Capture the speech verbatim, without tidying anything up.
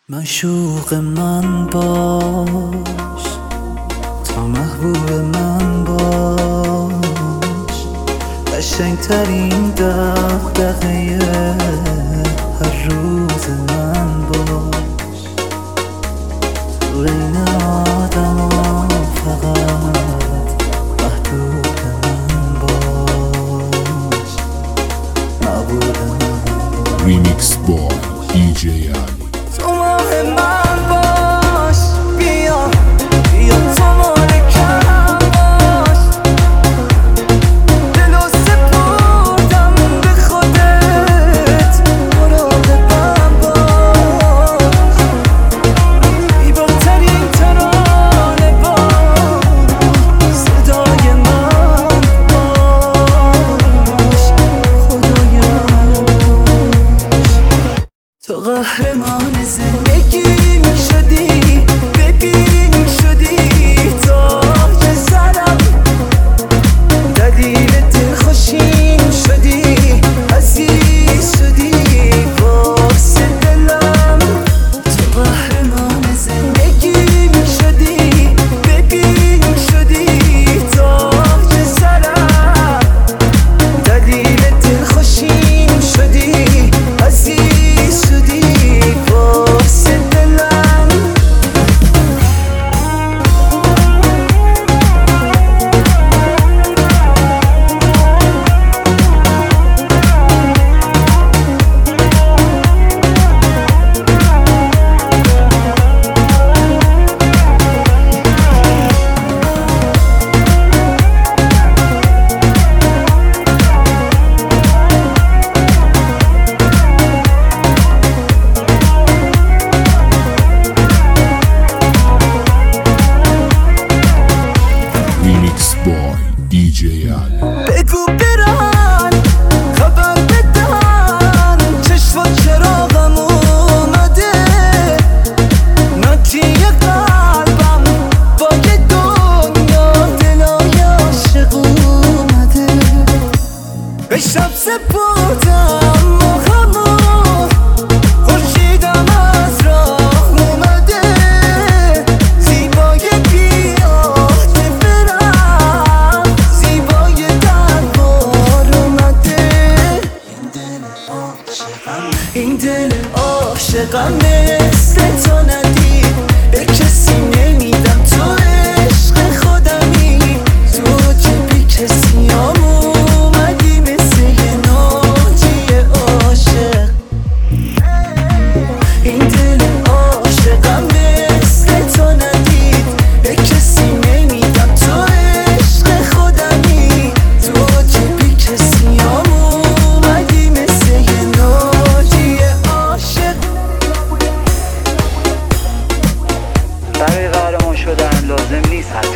معشوق من باش، تا محبوب من باش، قشنگترین دغدغه هر روز من باش. تو این آدما فقط محبوب من باش، محبوب من باش. ریمیکس با دی جی علی. تو ماه من باش، بیا بیا تو مالکم باش، دلو سپردم به خودت، مراقبم باش. زیباترین ترانه باش، صدای من باش، خدای من باش. تو قهرمان زندگیم شدی، ببین شدی تاج سرم، دلیل دلخوشیم شدی، عزیز شدی واسه دلم. تو قهرمان زندگیم شدی، ببین شدی تاج سرم، دلیل دلخوشیم شدی، عزیز شدی واسه دلم. ریمیکس با دی جی علی. بگو برن خبر بدن، چشم و چراغم اومده، ناتی قلبم با یه دنیا دلای عاشق اومده. به شب سپردم موهامو، خورشیدم از راه اومده، زیبای بیاد برم، زیبای دربار اومده. این دل عاشقم مثل تو ندید، به کسی نمیدم، تو عشق خودمی، تو که بی کسی هم اومدی مثل یه ناجی عاشق. این دل عاشقم مثل تو ندید، به کسی نمیدم، تو عشق خودمی، تو که بی کسی هم اومدی مثل یه ناجی عاشق. برای قهرمان شدن لازم نیست